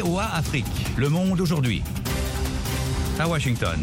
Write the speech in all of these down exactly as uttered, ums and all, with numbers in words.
V O A Afrique. Le monde aujourd'hui. À Washington.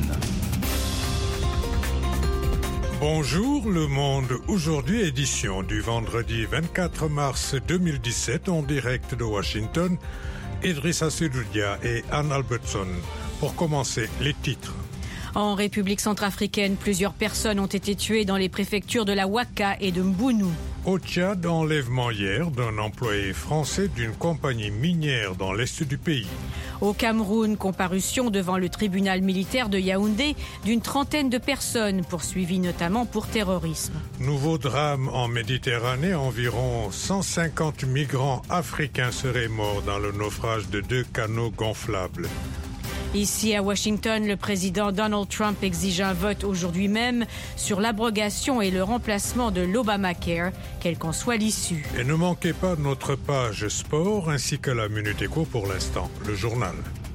Bonjour, Le Monde aujourd'hui, édition du vendredi vingt-quatre mars deux mille dix-sept, en direct de Washington. Idrissa Sedoudia et Anne Albertson. Pour commencer, les titres. En République centrafricaine, plusieurs personnes ont été tuées dans les préfectures de la Ouaka et de Mbounou. Au Tchad, enlèvement hier d'un employé français d'une compagnie minière dans l'est du pays. Au Cameroun, comparution devant le tribunal militaire de Yaoundé d'une trentaine de personnes poursuivies notamment pour terrorisme. Nouveau drame en Méditerranée, environ cent cinquante migrants africains seraient morts dans le naufrage de deux canots gonflables. Ici à Washington, le président Donald Trump exige un vote aujourd'hui même sur l'abrogation et le remplacement de l'Obamacare, quelle qu'en soit l'issue. Et ne manquez pas notre page sport ainsi que la Minute Éco pour l'instant, le journal.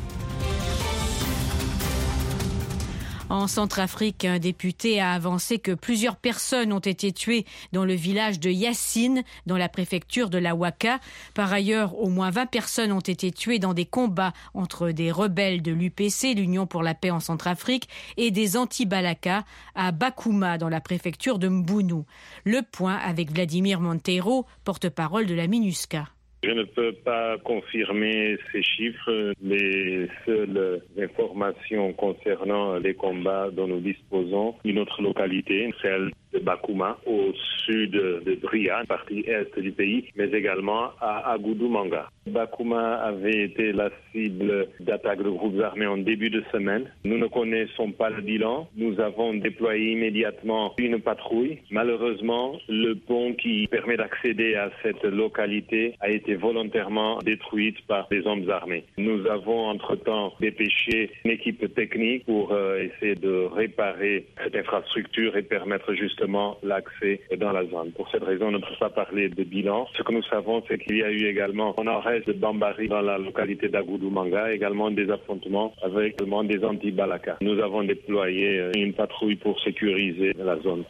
En Centrafrique, un député a avancé que plusieurs personnes ont été tuées dans le village de Yassine, dans la préfecture de la Ouaka. Par ailleurs, au moins vingt personnes ont été tuées dans des combats entre des rebelles de l'U P C, l'Union pour la paix en Centrafrique, et des anti-Balaka à Bakouma, dans la préfecture de Mbounou. Le point avec Vladimir Monteiro, porte-parole de la MINUSCA. Je ne peux pas confirmer ces chiffres. Les seules informations concernant les combats dont nous disposons, une autre localité, celle de Bakouma, au sud de Bria, partie est du pays, mais également à Agoudou-Manga. Bakouma avait été la cible d'attaques de groupes armés en début de semaine. Nous ne connaissons pas le bilan. Nous avons déployé immédiatement une patrouille. Malheureusement, le pont qui permet d'accéder à cette localité a été volontairement détruite par des hommes armés. Nous avons entre-temps dépêché une équipe technique pour euh, essayer de réparer cette infrastructure et permettre justement l'accès dans la zone. Pour cette raison, on ne peut pas parler de bilan. Ce que nous savons, c'est qu'il y a eu également un arrêt de Bambari dans la localité d'Agoudou-Manga, également des affrontements avec également des anti-Balaka. Nous avons déployé une patrouille pour sécuriser la zone.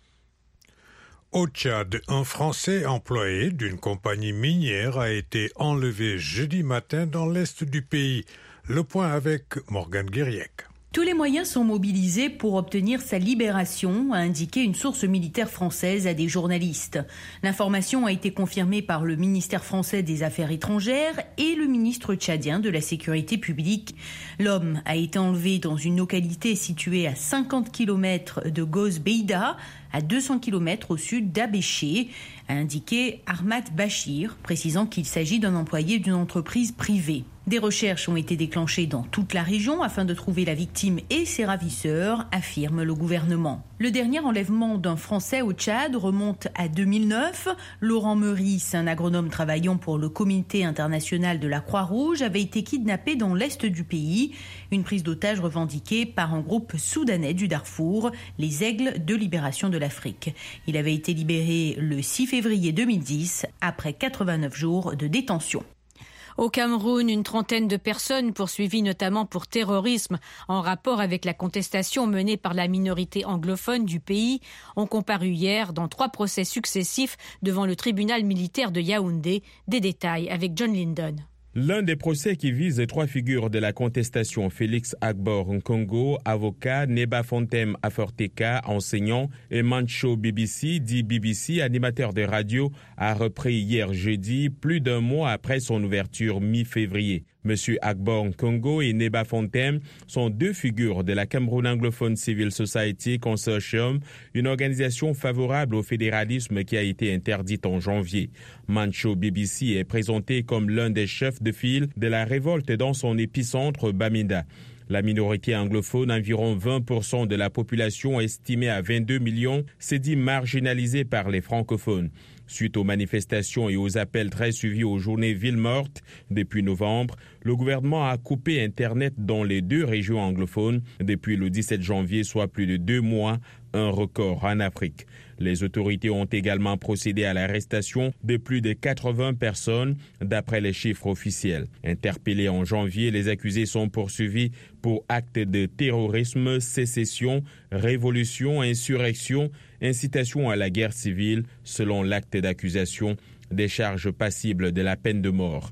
Au Tchad, un Français employé d'une compagnie minière a été enlevé jeudi matin dans l'est du pays. Le point avec Morgane Guériec. Tous les moyens sont mobilisés pour obtenir sa libération, a indiqué une source militaire française à des journalistes. L'information a été confirmée par le ministère français des Affaires étrangères et le ministre tchadien de la Sécurité publique. L'homme a été enlevé dans une localité située à cinquante kilomètres de Goz-Beida, à deux cents kilomètres au sud d'Abéché, a indiqué Ahmad Bachir, précisant qu'il s'agit d'un employé d'une entreprise privée. Des recherches ont été déclenchées dans toute la région afin de trouver la victime et ses ravisseurs, affirme le gouvernement. Le dernier enlèvement d'un Français au Tchad remonte à deux mille neuf. Laurent Meurice, un agronome travaillant pour le Comité international de la Croix-Rouge, avait été kidnappé dans l'est du pays. Une prise d'otage revendiquée par un groupe soudanais du Darfour, les Aigles de libération de l'Afrique. Il avait été libéré le six février deux mille dix, après quatre-vingt-neuf jours de détention. Au Cameroun, une trentaine de personnes poursuivies notamment pour terrorisme en rapport avec la contestation menée par la minorité anglophone du pays ont comparu hier dans trois procès successifs devant le tribunal militaire de Yaoundé. Des détails avec John Lyndon. L'un des procès qui vise les trois figures de la contestation, Félix Agbor Nkongo, avocat, Neba Fontem Aforteka, enseignant, et Mancho B B C, dit B B C, animateur de radio, a repris hier jeudi, plus d'un mois après son ouverture mi-février. Monsieur Agbor Nkongo et Neba Fontem sont deux figures de la Cameroun Anglophone Civil Society Consortium, une organisation favorable au fédéralisme qui a été interdite en janvier. Mancho B B C est présenté comme l'un des chefs de file de la révolte dans son épicentre Bamenda. La minorité anglophone, environ vingt pour cent de la population estimée à vingt-deux millions, s'est dit marginalisée par les francophones. Suite aux manifestations et aux appels très suivis aux journées villes mortes depuis novembre, le gouvernement a coupé Internet dans les deux régions anglophones depuis le dix-sept janvier, soit plus de deux mois, un record en Afrique. Les autorités ont également procédé à l'arrestation de plus de quatre-vingts personnes, d'après les chiffres officiels. Interpellés en janvier, les accusés sont poursuivis pour actes de terrorisme, sécession, révolution, insurrection, incitation à la guerre civile, selon l'acte d'accusation, des charges passibles de la peine de mort.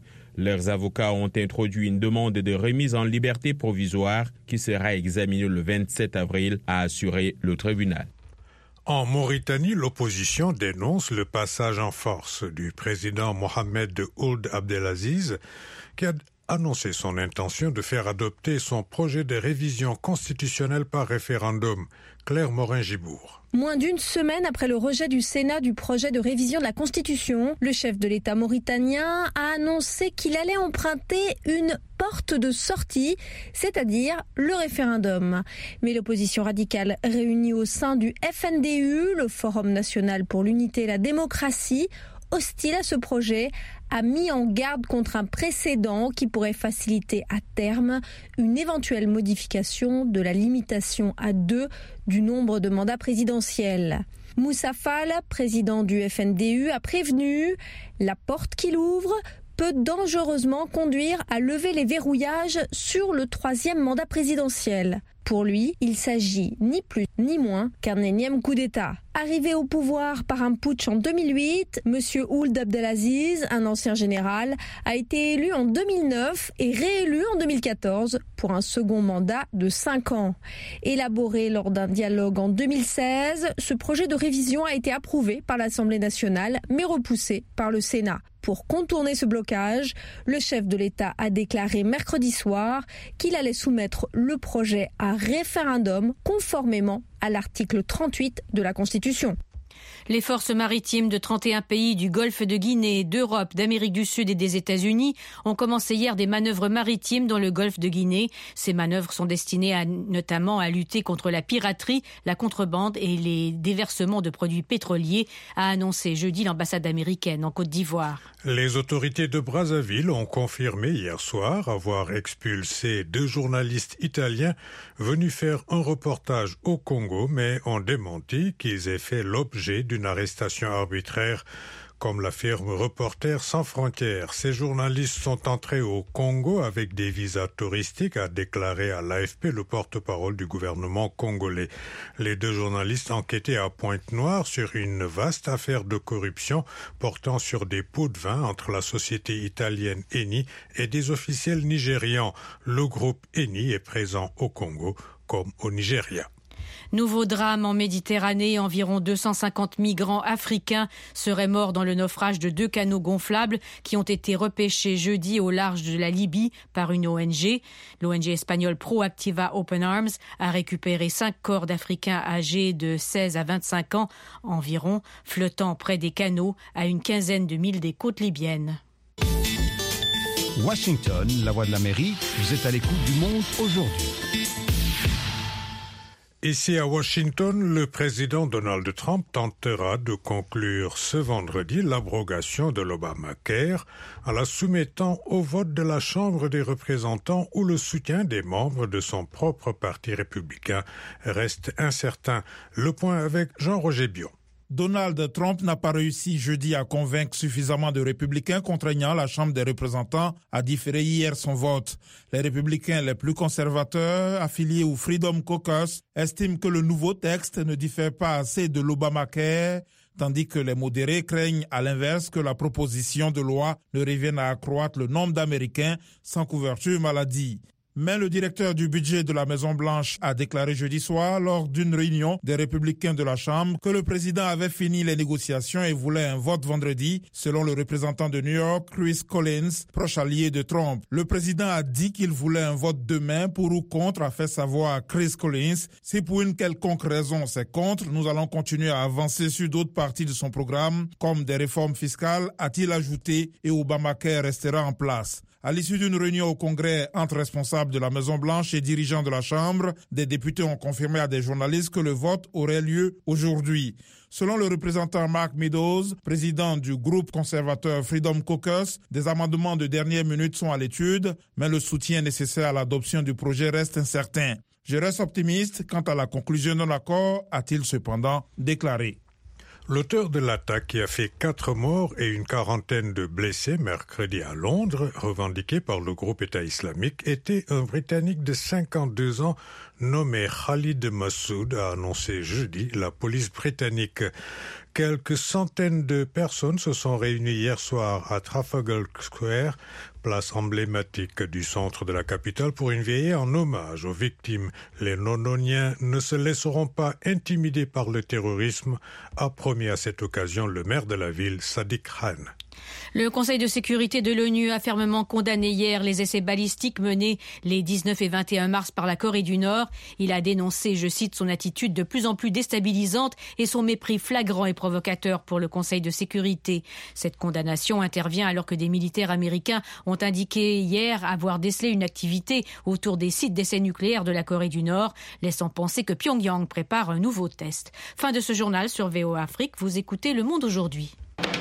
Leurs avocats ont introduit une demande de remise en liberté provisoire qui sera examinée le vingt-sept avril, a assuré le tribunal. En Mauritanie, l'opposition dénonce le passage en force du président Mohamed Ould Abdelaziz, qui a annoncé son intention de faire adopter son projet de révision constitutionnelle par référendum. Claire Morin-Gibourg. Moins d'une semaine après le rejet du Sénat du projet de révision de la Constitution, le chef de l'État mauritanien a annoncé qu'il allait emprunter une porte de sortie, c'est-à-dire le référendum. Mais l'opposition radicale réunie au sein du F N D U, le Forum national pour l'unité et la démocratie, hostile à ce projet, a mis en garde contre un précédent qui pourrait faciliter à terme une éventuelle modification de la limitation à deux du nombre de mandats présidentiels. Moussa Fall, président du F N D U, a prévenu « La porte qu'il ouvre peut dangereusement conduire à lever les verrouillages sur le troisième mandat présidentiel ». Pour lui, il s'agit ni plus ni moins qu'un énième coup d'État. Arrivé au pouvoir par un putsch en deux mille huit, M. Ould Abdelaziz, un ancien général, a été élu en deux mille neuf et réélu en deux mille quatorze pour un second mandat de cinq ans. Élaboré lors d'un dialogue en deux mille seize, ce projet de révision a été approuvé par l'Assemblée nationale mais repoussé par le Sénat. Pour contourner ce blocage, le chef de l'État a déclaré mercredi soir qu'il allait soumettre le projet à référendum conformément à l'article trente-huit de la Constitution. Les forces maritimes de trente et un pays du Golfe de Guinée, d'Europe, d'Amérique du Sud et des États-Unis ont commencé hier des manœuvres maritimes dans le Golfe de Guinée. Ces manœuvres sont destinées à, notamment à lutter contre la piraterie, la contrebande et les déversements de produits pétroliers, a annoncé jeudi l'ambassade américaine en Côte d'Ivoire. Les autorités de Brazzaville ont confirmé hier soir avoir expulsé deux journalistes italiens venus faire un reportage au Congo, mais ont démenti qu'ils aient fait l'objet d'une arrestation arbitraire, comme l'affirme Reporters sans frontières. Ces journalistes sont entrés au Congo avec des visas touristiques, a déclaré à l'A F P le porte-parole du gouvernement congolais. Les deux journalistes enquêtaient à Pointe-Noire sur une vaste affaire de corruption portant sur des pots de vin entre la société italienne Eni et des officiels nigérians. Le groupe Eni est présent au Congo comme au Nigeria. Nouveau drame en Méditerranée, environ deux cent cinquante migrants africains seraient morts dans le naufrage de deux canots gonflables qui ont été repêchés jeudi au large de la Libye par une O N G. L'O N G espagnole Proactiva Open Arms a récupéré cinq corps d'Africains âgés de seize à vingt-cinq ans environ, flottant près des canots à une quinzaine de milles des côtes libyennes. Washington, la voix de l'Amérique, vous êtes à l'écoute du Monde aujourd'hui. Ici à Washington, le président Donald Trump tentera de conclure ce vendredi l'abrogation de l'Obamacare en la soumettant au vote de la Chambre des représentants où le soutien des membres de son propre parti républicain reste incertain. Le point avec Jean-Roger Bion. Donald Trump n'a pas réussi jeudi à convaincre suffisamment de républicains contraignant la Chambre des représentants à différer hier son vote. Les républicains les plus conservateurs, affiliés au Freedom Caucus, estiment que le nouveau texte ne diffère pas assez de l'Obamacare, tandis que les modérés craignent à l'inverse que la proposition de loi ne revienne à accroître le nombre d'Américains sans couverture maladie. Mais le directeur du budget de la Maison-Blanche a déclaré jeudi soir, lors d'une réunion des républicains de la Chambre, que le président avait fini les négociations et voulait un vote vendredi, selon le représentant de New York, Chris Collins, proche allié de Trump. Le président a dit qu'il voulait un vote demain pour ou contre, a fait savoir à Chris Collins. Si pour une quelconque raison c'est contre, nous allons continuer à avancer sur d'autres parties de son programme, comme des réformes fiscales, a-t-il ajouté, et Obamacare restera en place. À l'issue d'une réunion au Congrès entre responsables de la Maison-Blanche et dirigeants de la Chambre, des députés ont confirmé à des journalistes que le vote aurait lieu aujourd'hui. Selon le représentant Mark Meadows, président du groupe conservateur Freedom Caucus, des amendements de dernière minute sont à l'étude, mais le soutien nécessaire à l'adoption du projet reste incertain. Je reste optimiste quant à la conclusion d'un accord, a-t-il cependant déclaré. L'auteur de l'attaque qui a fait quatre morts et une quarantaine de blessés mercredi à Londres, revendiqué par le groupe État islamique, était un Britannique de cinquante-deux ans nommé Khalid Massoud, a annoncé jeudi la police britannique. Quelques centaines de personnes se sont réunies hier soir à Trafalgar Square, place emblématique du centre de la capitale, pour une veillée en hommage aux victimes. Les londoniens ne se laisseront pas intimider par le terrorisme, a promis à cette occasion le maire de la ville, Sadiq Khan. Le Conseil de sécurité de l'ONU a fermement condamné hier les essais balistiques menés les dix-neuf et vingt et un mars par la Corée du Nord. Il a dénoncé, je cite, son attitude de plus en plus déstabilisante et son mépris flagrant et provocateur pour le Conseil de sécurité. Cette condamnation intervient alors que des militaires américains ont indiqué hier avoir décelé une activité autour des sites d'essais nucléaires de la Corée du Nord, laissant penser que Pyongyang prépare un nouveau test. Fin de ce journal sur V O A Afrique. Vous écoutez Le Monde aujourd'hui.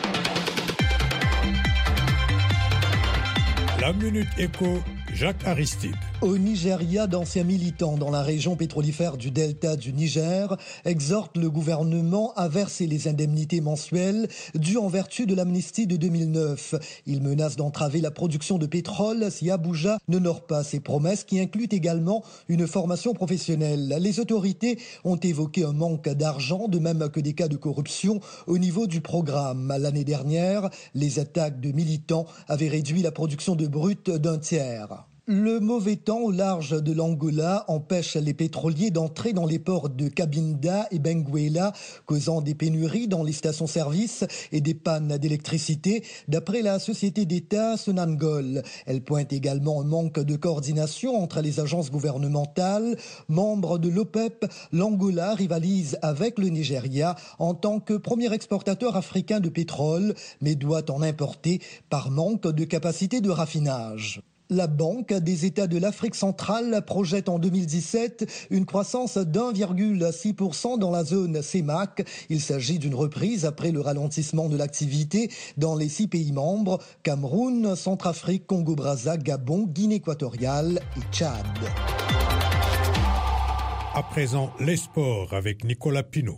La Minute Éco, Jacques Aristide. Au Nigeria, d'anciens militants dans la région pétrolifère du delta du Niger exhortent le gouvernement à verser les indemnités mensuelles dues en vertu de l'amnistie de deux mille neuf. Ils menacent d'entraver la production de pétrole si Abuja n'honore pas ses promesses qui incluent également une formation professionnelle. Les autorités ont évoqué un manque d'argent, de même que des cas de corruption au niveau du programme. L'année dernière, les attaques de militants avaient réduit la production de brut d'un tiers. Le mauvais temps au large de l'Angola empêche les pétroliers d'entrer dans les ports de Cabinda et Benguela, causant des pénuries dans les stations-service et des pannes d'électricité, d'après la société d'État Sonangol. Elle pointe également un manque de coordination entre les agences gouvernementales. Membre de l'OPEP, l'Angola rivalise avec le Nigeria en tant que premier exportateur africain de pétrole, mais doit en importer par manque de capacité de raffinage. La Banque des États de l'Afrique centrale projette en deux mille dix-sept une croissance d'un virgule six pour cent dans la zone C E M A C. Il s'agit d'une reprise après le ralentissement de l'activité dans les six pays membres, Cameroun, Centrafrique, Congo-Brazza, Gabon, Guinée équatoriale et Tchad. À présent, les sports avec Nicolas Pinault.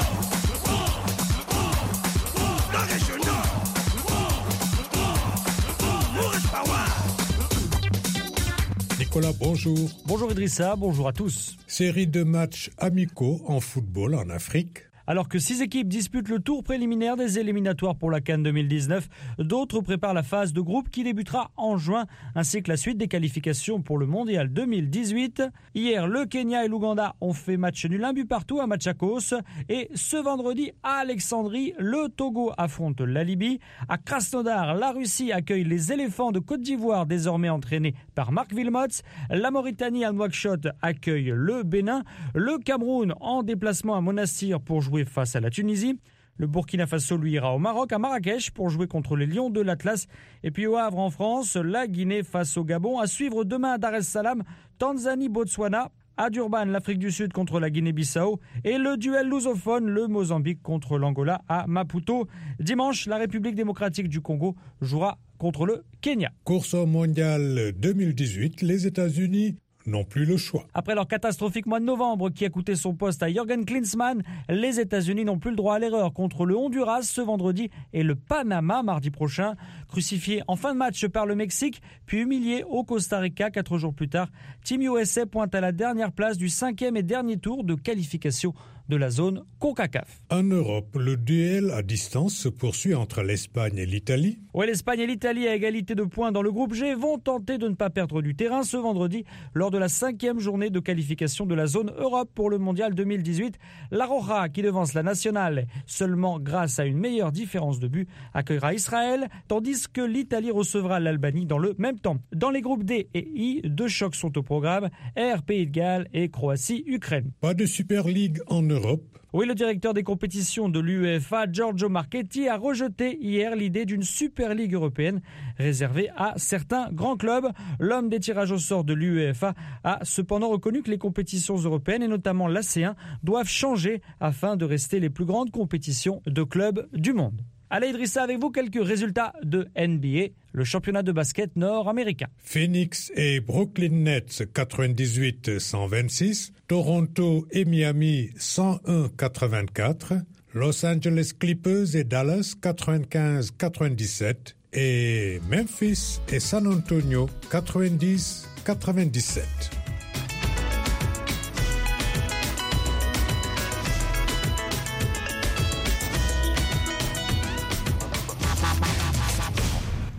Nicolas, bonjour. Bonjour Idrissa, bonjour à tous. Série de matchs amicaux en football en Afrique. Alors que six équipes disputent le tour préliminaire des éliminatoires pour la CAN deux mille dix-neuf, d'autres préparent la phase de groupe qui débutera en juin, ainsi que la suite des qualifications pour le Mondial deux mille dix-huit. Hier, le Kenya et l'Ouganda ont fait match nul, un but partout à Machakos. Et ce vendredi, à Alexandrie, le Togo affronte la Libye. À Krasnodar, la Russie accueille les éléphants de Côte d'Ivoire, désormais entraînés par Marc Wilmots. La Mauritanie à Nouakchott accueille le Bénin. Le Cameroun en déplacement à Monastir pour jouer face à la Tunisie. Le Burkina Faso lui ira au Maroc, à Marrakech, pour jouer contre les Lions de l'Atlas. Et puis au Havre en France, la Guinée face au Gabon. À suivre demain à Dar es Salaam, Tanzanie, Botswana. À Durban, l'Afrique du Sud contre la Guinée-Bissau. Et le duel lusophone, le Mozambique contre l'Angola à Maputo. Dimanche, la République démocratique du Congo jouera contre le Kenya. Course au mondial deux mille dix-huit, les États-Unis n'ont plus le choix. Après leur catastrophique mois de novembre qui a coûté son poste à Jürgen Klinsmann, les États-Unis n'ont plus le droit à l'erreur contre le Honduras ce vendredi et le Panama mardi prochain. Crucifié en fin de match par le Mexique, puis humilié au Costa Rica quatre jours plus tard, Team U S A pointe à la dernière place du cinquième et dernier tour de qualification de la zone CONCACAF. En Europe, le duel à distance se poursuit entre l'Espagne et l'Italie. Oui, l'Espagne et l'Italie, à égalité de points dans le groupe G, vont tenter de ne pas perdre du terrain ce vendredi lors de la cinquième journée de qualification de la zone Europe pour le Mondial deux mille dix-huit. La Roja, qui devance la nationale seulement grâce à une meilleure différence de but, accueillera Israël, tandis que l'Italie recevra l'Albanie dans le même temps. Dans les groupes D et I, deux chocs sont au programme, R, Pays de Galles et Croatie-Ukraine. Pas de Super League en Europe. Oui, le directeur des compétitions de l'UEFA, Giorgio Marchetti, a rejeté hier l'idée d'une Super League européenne réservée à certains grands clubs. L'homme des tirages au sort de l'UEFA a cependant reconnu que les compétitions européennes, et notamment l'A C un, doivent changer afin de rester les plus grandes compétitions de clubs du monde. Allez Idrissa, avec vous quelques résultats de N B A, le championnat de basket nord-américain. Phoenix et Brooklyn Nets quatre-vingt-dix-huit à cent vingt-six, Toronto et Miami cent un à quatre-vingt-quatre, Los Angeles Clippers et Dallas quatre-vingt-quinze à quatre-vingt-dix-sept et Memphis et San Antonio quatre-vingt-dix à quatre-vingt-dix-sept.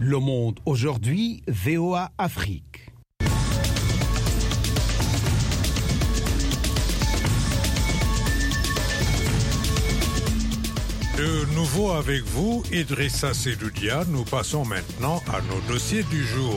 Le Monde aujourd'hui, V O A Afrique. De nouveau avec vous, Idrissa Sedoudia. Nous passons maintenant à nos dossiers du jour.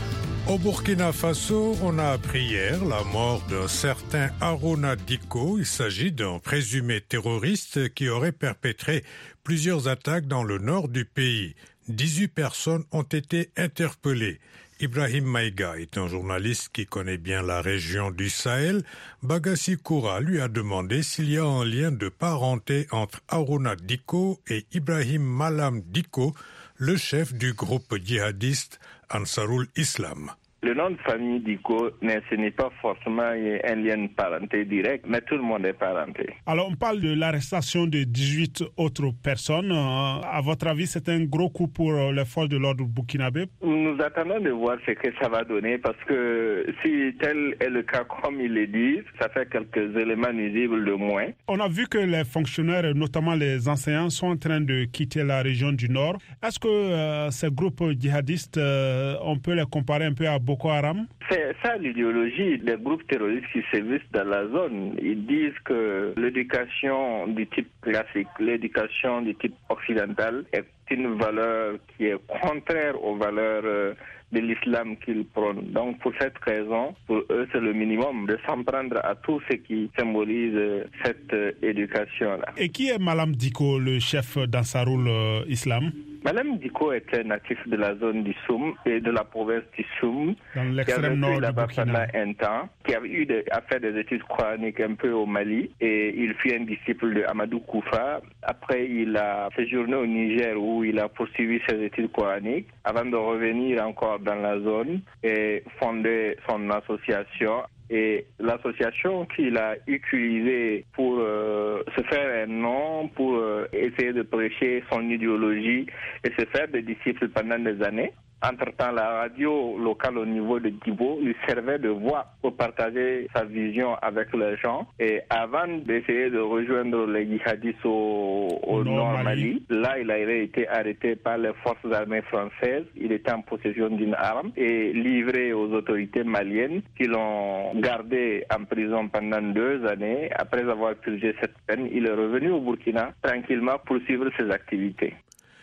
Au Burkina Faso, on a appris hier la mort d'un certain Harouna Dicko. Il s'agit d'un présumé terroriste qui aurait perpétré plusieurs attaques dans le nord du pays. dix-huit personnes ont été interpellées. Ibrahim Maïga est un journaliste qui connaît bien la région du Sahel. Bagassi Koura lui a demandé s'il y a un lien de parenté entre Harouna Dicko et Ibrahim Malam Dicko, le chef du groupe djihadiste Ansarul Islam. Le nom de famille Dicko, ce n'est pas forcément un lien de parenté direct, mais tout le monde est parenté. Alors, on parle de l'arrestation de dix-huit autres personnes. À votre avis, c'est un gros coup pour les forces de l'ordre burkinabé? Nous attendons de voir ce que ça va donner, parce que si tel est le cas comme ils le disent, ça fait quelques éléments nuisibles de moins. On a vu que les fonctionnaires, notamment les enseignants, sont en train de quitter la région du Nord. Est-ce que euh, ces groupes djihadistes, euh, on peut les comparer un peu à Boko Haram? C'est ça l'idéologie des groupes terroristes qui sévissent dans la zone. Ils disent que l'éducation du type classique, l'éducation du type occidental est une valeur qui est contraire aux valeurs de l'islam qu'ils prônent. Donc pour cette raison, pour eux c'est le minimum de s'en prendre à tout ce qui symbolise cette éducation-là. Et qui est Malam Dicko, le chef d'Ansarul euh, Islam? Malam Dicko était natif de la zone du Soum et de la province du Soum, dans l'extrême qui avait nord vécu là-bas du pendant Burkina. un temps, qui avait eu des, à faire des études coraniques un peu au Mali, et il fut un disciple de Amadou Koufa. Après, il a séjourné au Niger où il a poursuivi ses études coraniques avant de revenir encore dans la zone et fonder son association. Et l'association qu'il a utilisée pour euh, se faire un nom, pour euh, essayer de prêcher son idéologie et se faire des disciples pendant des années. Entre-temps, la radio locale au niveau de Djibo lui servait de voix pour partager sa vision avec les gens. Et avant d'essayer de rejoindre les djihadistes au, au nord Mali. Mali, là, il avait été arrêté par les forces armées françaises. Il était en possession d'une arme et livré aux autorités maliennes qui l'ont gardé en prison pendant deux années. Après avoir purgé cette peine, il est revenu au Burkina tranquillement pour suivre ses activités.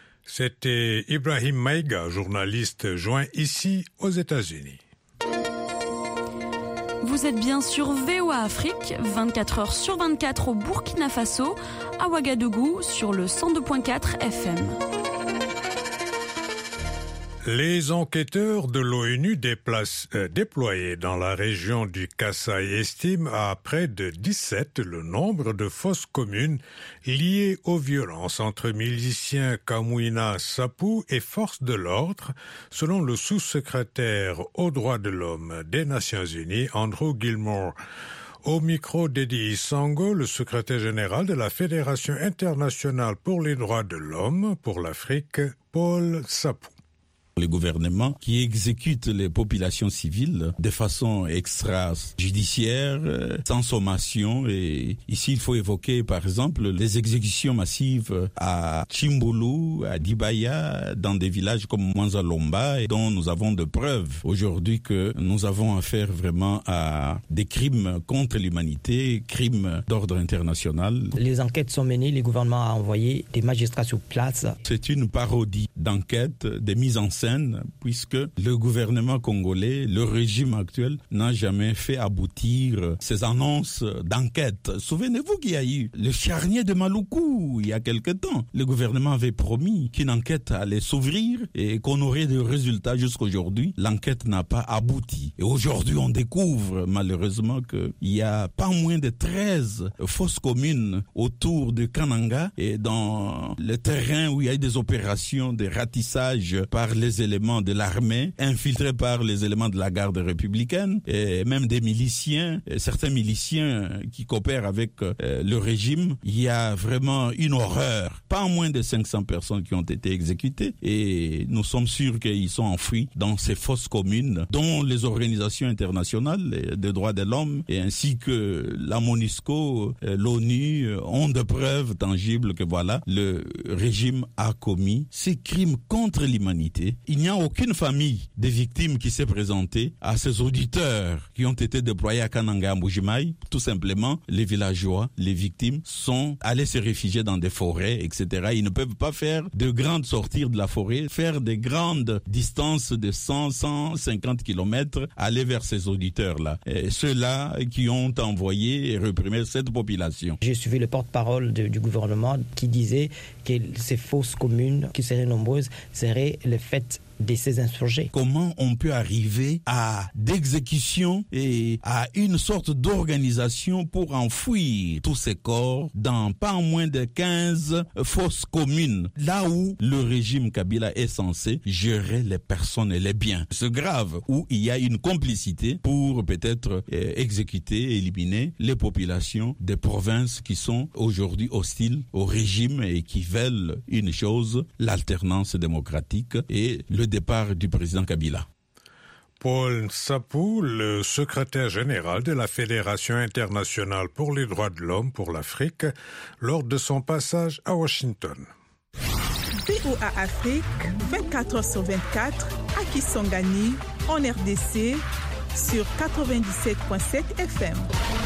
C'était Ibrahim Maïga, journaliste joint ici aux États-Unis. Vous êtes bien sur V O A Afrique, vingt-quatre heures sur vingt-quatre au Burkina Faso, à Ouagadougou sur le cent deux virgule quatre F M. Les enquêteurs de l'ONU déplace, euh, déployés dans la région du Kasaï estiment à près de dix-sept le nombre de fosses communes liées aux violences entre miliciens Kamwina Sapou et forces de l'ordre, selon le sous-secrétaire aux droits de l'homme des Nations Unies, Andrew Gilmore. Au micro d'Edi Sango, le secrétaire général de la Fédération internationale pour les droits de l'homme pour l'Afrique, Paul Sapou. Les gouvernements qui exécutent les populations civiles de façon extrajudiciaire, sans sommation. Et ici, il faut évoquer, par exemple, les exécutions massives à Chimbulu, à Dibaya, dans des villages comme Mwanzalomba, et dont nous avons de preuves aujourd'hui que nous avons affaire vraiment à des crimes contre l'humanité, crimes d'ordre international. Les enquêtes sont menées, le gouvernement a envoyé des magistrats sur place. C'est une parodie d'enquête, de mise en scène, puisque le gouvernement congolais, le régime actuel, n'a jamais fait aboutir ces annonces d'enquête. Souvenez-vous qu'il y a eu le charnier de Maluku il y a quelque temps. Le gouvernement avait promis qu'une enquête allait s'ouvrir et qu'on aurait des résultats jusqu'à aujourd'hui. L'enquête n'a pas abouti. Et aujourd'hui, on découvre malheureusement qu'il y a pas moins de treize fosses communes autour de Kananga et dans le terrain où il y a eu des opérations de ratissage par les éléments de l'armée, infiltrés par les éléments de la garde républicaine, et même des miliciens, certains miliciens qui coopèrent avec euh, le régime. Il y a vraiment une horreur. Pas moins de cinq cents personnes qui ont été exécutées, et nous sommes sûrs qu'ils sont enfouis dans ces fosses communes, dont les organisations internationales des droits de l'homme, et ainsi que la MONUSCO, euh, l'ONU, ont de preuves tangibles que voilà, le régime a commis ces crimes contre l'humanité il n'y a aucune famille des victimes qui s'est présentée à ces auditeurs qui ont été déployés à Kananga, à Mbujimaï. Tout simplement, les villageois, les victimes, sont allés se réfugier dans des forêts, et cetera. Ils ne peuvent pas faire de grandes sorties de la forêt, faire des grandes distances de cent, cent cinquante kilomètres, aller vers ces auditeurs-là. Et ceux-là qui ont envoyé et réprimé cette population. J'ai suivi le porte-parole de, du gouvernement qui disait que ces fausses communes, qui seraient nombreuses, seraient le fait de ces insurgés. Comment on peut arriver à d'exécution et à une sorte d'organisation pour enfouir tous ces corps dans pas moins de quinze fosses communes, là où le régime Kabila est censé gérer les personnes et les biens. C'est grave, où il y a une complicité pour peut-être euh, exécuter, éliminer les populations des provinces qui sont aujourd'hui hostiles au régime et qui veulent une chose, l'alternance démocratique et le départ du président Kabila. Paul Nsapou, le secrétaire général de la Fédération internationale pour les droits de l'homme pour l'Afrique, lors de son passage à Washington. V O A Afrique, vingt-quatre heures sur vingt-quatre, à Kisangani, en R D C, sur quatre-vingt-dix-sept virgule sept F M.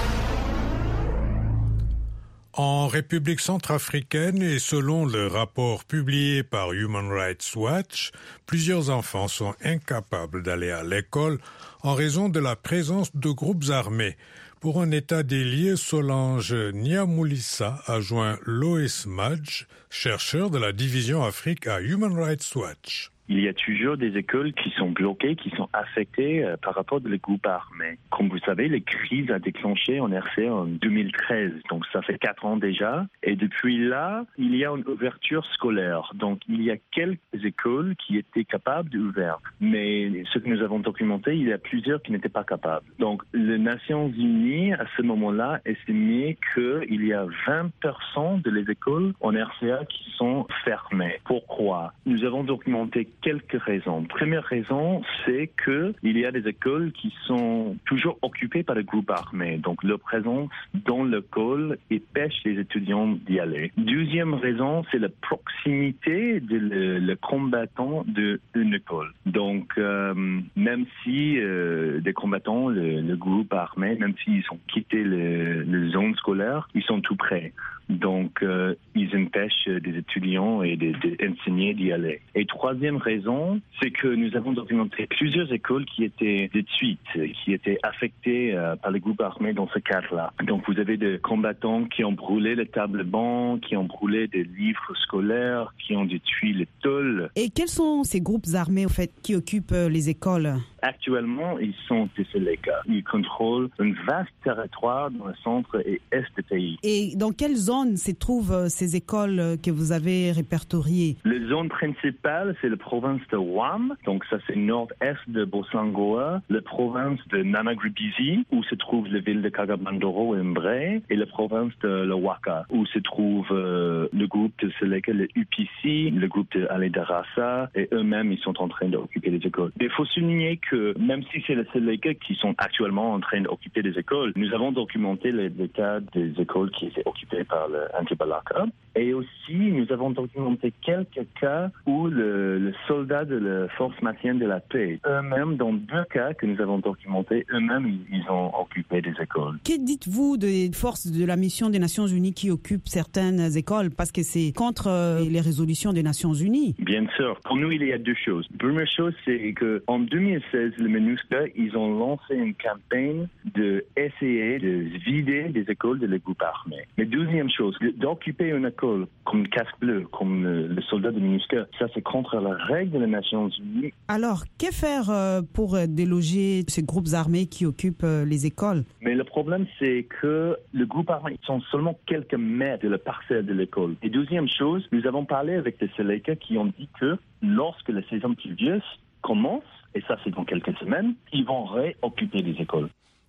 En République centrafricaine et selon le rapport publié par Human Rights Watch, plusieurs enfants sont incapables d'aller à l'école en raison de la présence de groupes armés. Pour un état des lieux, Solange Niamoulissa a joint Lois Madge, chercheur de la division Afrique à Human Rights Watch. Il y a toujours des écoles qui sont bloquées, qui sont affectées euh, par rapport aux groupes armés. Comme vous savez, la crise a déclenché en R C en deux mille treize, donc ça fait quatre ans déjà. Et depuis là, il y a une ouverture scolaire. Donc il y a quelques écoles qui étaient capables d'ouvrir. Mais ce que nous avons documenté, il y a plusieurs qui n'étaient pas capables. Donc les Nations Unies, à ce moment-là, estimaient qu'il y a vingt pour cent de les écoles en R C A qui sont fermées. Pourquoi? Nous avons documenté quelques raisons. Première raison, c'est que il y a des écoles qui sont toujours occupées par des groupes armés. Donc, leur présence dans l'école empêche les étudiants d'y aller. Deuxième raison, c'est la proximité de le, le combattant d'une école. Donc, euh, même si euh, des combattants, le, le groupe armé, même s'ils ont quitté le, le zone scolaire, ils sont tout près. Donc, euh, ils empêchent des étudiants et des, des enseignants d'y aller. Et troisième raison, c'est que nous avons documenté plusieurs écoles qui étaient détruites, qui étaient affectées euh, par les groupes armés dans ce cadre-là. Donc, vous avez des combattants qui ont brûlé les tables bancs, qui ont brûlé des livres scolaires, qui ont détruit les tôles. Et quels sont ces groupes armés, au fait, qui occupent les écoles? Actuellement, ils sont des Seleka. Ils contrôlent un vaste territoire dans le centre et est du pays. Et dans quelle zone se trouvent ces écoles que vous avez répertoriées? La zone principale, c'est la province de Wam. Donc ça, c'est nord-est de Bosangoa. La province de Namagribisi, où se trouve la ville de Kagabandoro et Mbré. Et la province de Lawaka, où se trouve euh, le groupe de Seleka, le U P C, le groupe de Aledarasa. Et eux-mêmes, ils sont en train d'occuper les écoles. Il faut souligner que que même si c'est les Seleka qui sont actuellement en train d'occuper des écoles, nous avons documenté les, les cas des écoles qui étaient occupées par l'Anti-Balaka. Et aussi, nous avons documenté quelques cas où le, le soldat de la force maintien de la paix, eux-mêmes, dans deux cas que nous avons documentés, eux-mêmes, ils, ils ont occupé des écoles. Que dites-vous des forces de la mission des Nations Unies qui occupent certaines écoles? Parce que c'est contre les résolutions des Nations Unies. Bien sûr. Pour nous, il y a deux choses. La première chose, c'est qu'en deux mille seize, le MINUSCA, ils ont lancé une campagne d'essayer de vider des écoles de les groupes armés. Mais deuxième chose, d'occuper une école comme casque bleu, comme le soldat de MINUSCA, ça c'est contre la règle des Nations Unies. Alors, que faire pour déloger ces groupes armés qui occupent les écoles? Mais le problème, c'est que les groupes armés sont seulement quelques mètres de la parcelle de l'école. Et deuxième chose, nous avons parlé avec des Seleka qui ont dit que lorsque la saison pluvieuse commence, et ça c'est dans quelques semaines, ils vont réoccuper les écoles.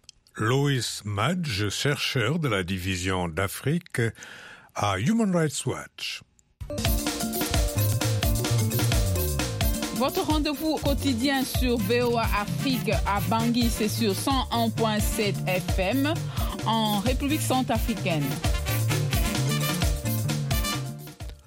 Lois Madge, chercheur de la division d'Afrique à Human Rights Watch. Votre rendez-vous quotidien sur V O A Afrique à Bangui, c'est sur cent un virgule sept F M en République centrafricaine.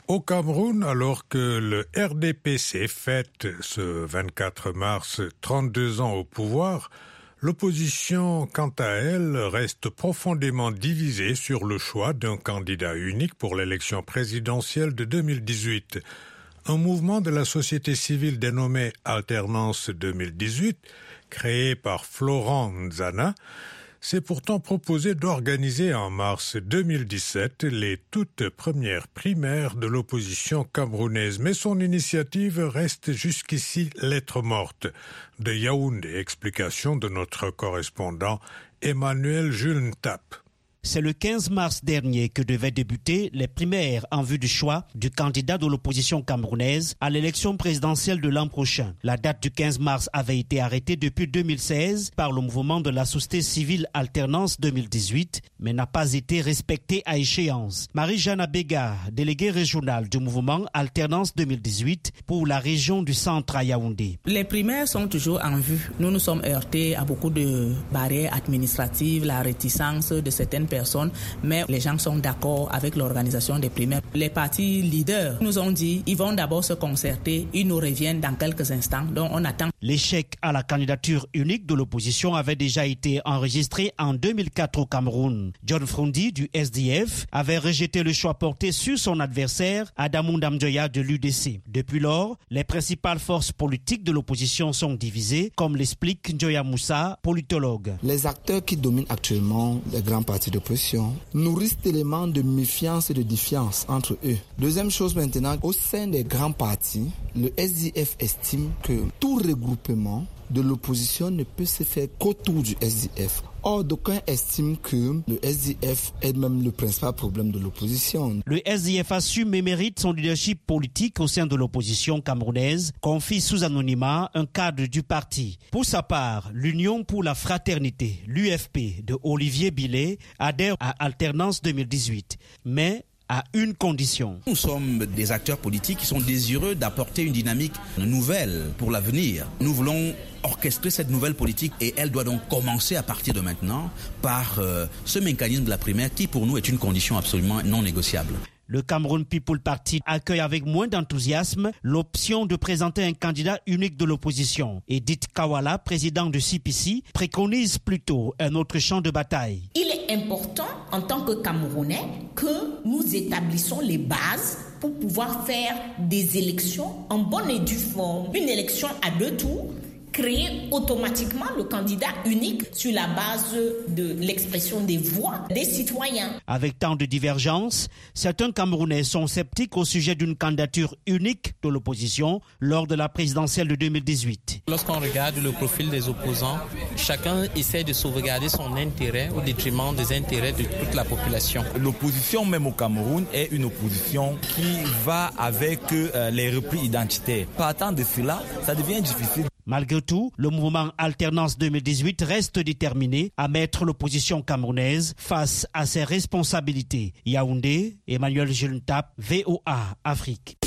Au Cameroun, alors que le R D P C fête ce vingt-quatre mars trente-deux ans au pouvoir, l'opposition, quant à elle, reste profondément divisée sur le choix d'un candidat unique pour l'élection présidentielle de deux mille dix-huit. Un mouvement de la société civile dénommé Alternance deux mille dix-huit, créé par Florent Nzana, s'est pourtant proposé d'organiser en mars deux mille dix-sept les toutes premières primaires de l'opposition camerounaise. Mais son initiative reste jusqu'ici lettre morte. De Yaoundé, explication de notre correspondant Emmanuel Jules Ntap. C'est le quinze mars dernier que devaient débuter les primaires en vue du choix du candidat de l'opposition camerounaise à l'élection présidentielle de l'an prochain. La date du quinze mars avait été arrêtée depuis deux mille seize par le mouvement de la société civile Alternance deux mille dix-huit, mais n'a pas été respectée à échéance. Marie-Jeanne Abega, déléguée régionale du mouvement Alternance deux mille dix-huit pour la région du centre à Yaoundé. Les primaires sont toujours en vue. Nous nous sommes heurtés à beaucoup de barrières administratives, la réticence de certaines personnes. Personnes, mais les gens sont d'accord avec l'organisation des primaires. Les partis leaders nous ont dit ils vont d'abord se concerter, ils nous reviennent dans quelques instants, donc on attend. L'échec à la candidature unique de l'opposition avait déjà été enregistré en deux mille quatre au Cameroun. John Frondi du S D F avait rejeté le choix porté sur son adversaire Adamou Ndamjoya de l'U D C. Depuis lors, les principales forces politiques de l'opposition sont divisées, comme l'explique Njoya Moussa, politologue. Les acteurs qui dominent actuellement les grands partis de nourrissent d'éléments de méfiance et de défiance entre eux. Deuxième chose maintenant, au sein des grands partis, le S D F estime que tout regroupement de l'opposition ne peut se faire qu'autour du S D F. Or, d'aucuns estiment que le S D F est même le principal problème de l'opposition. Le S D F assume et mérite son leadership politique au sein de l'opposition camerounaise, confie sous anonymat un cadre du parti. Pour sa part, l'Union pour la fraternité, l'U F P de Olivier Billet, adhère à Alternance deux mille dix-huit. Mais à une condition. Nous sommes des acteurs politiques qui sont désireux d'apporter une dynamique nouvelle pour l'avenir. Nous voulons orchestrer cette nouvelle politique et elle doit donc commencer à partir de maintenant par euh, ce mécanisme de la primaire qui pour nous est une condition absolument non négociable. Le Cameroun People Party accueille avec moins d'enthousiasme l'option de présenter un candidat unique de l'opposition. Edith Kawala, président de C P C, préconise plutôt un autre champ de bataille. Il est important, en tant que Camerounais, que nous établissons les bases pour pouvoir faire des élections en bonne et due forme. Une élection à deux tours, créer automatiquement le candidat unique sur la base de l'expression des voix des citoyens. Avec tant de divergences, certains Camerounais sont sceptiques au sujet d'une candidature unique de l'opposition lors de la présidentielle de deux mille dix-huit. Lorsqu'on regarde le profil des opposants, chacun essaie de sauvegarder son intérêt au détriment des intérêts de toute la population. L'opposition même au Cameroun est une opposition qui va avec euh, les replis identitaires. Partant de cela, ça devient difficile. Malgré tout, le mouvement Alternance deux mille dix-huit reste déterminé à mettre l'opposition camerounaise face à ses responsabilités. Yaoundé, Emmanuel Jules Ntap, V O A Afrique.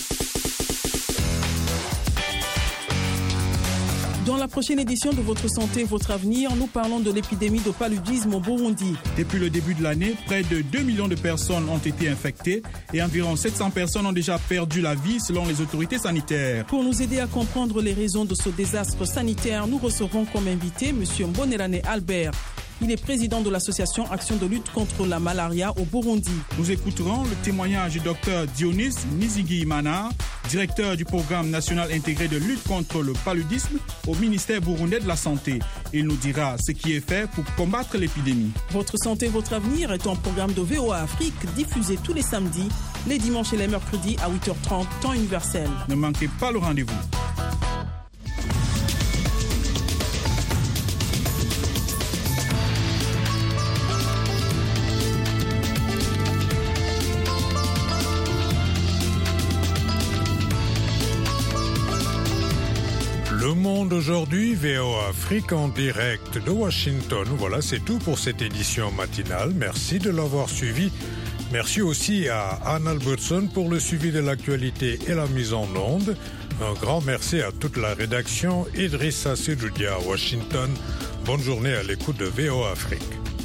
Dans la prochaine édition de Votre Santé, Votre Avenir, nous parlons de l'épidémie de paludisme au Burundi. Depuis le début de l'année, près de deux millions de personnes ont été infectées et environ sept cents personnes ont déjà perdu la vie selon les autorités sanitaires. Pour nous aider à comprendre les raisons de ce désastre sanitaire, nous recevons comme invité M. Mbonerane Albert. Il est président de l'association Action de lutte contre la malaria au Burundi. Nous écouterons le témoignage du docteur Dionis Nizigi-Imana, directeur du programme national intégré de lutte contre le paludisme au ministère burundais de la Santé. Il nous dira ce qui est fait pour combattre l'épidémie. Votre santé, votre avenir est un programme de V O A Afrique diffusé tous les samedis, les dimanches et les mercredis à huit heures trente, temps universel. Ne manquez pas le rendez-vous. Le Monde aujourd'hui, V O A Afrique en direct de Washington. Voilà, c'est tout pour cette édition matinale. Merci de l'avoir suivi. Merci aussi à Anne Albertson pour le suivi de l'actualité et la mise en onde. Un grand merci à toute la rédaction. Idrissa Sedoudia à Washington. Bonne journée à l'écoute de V O A Afrique.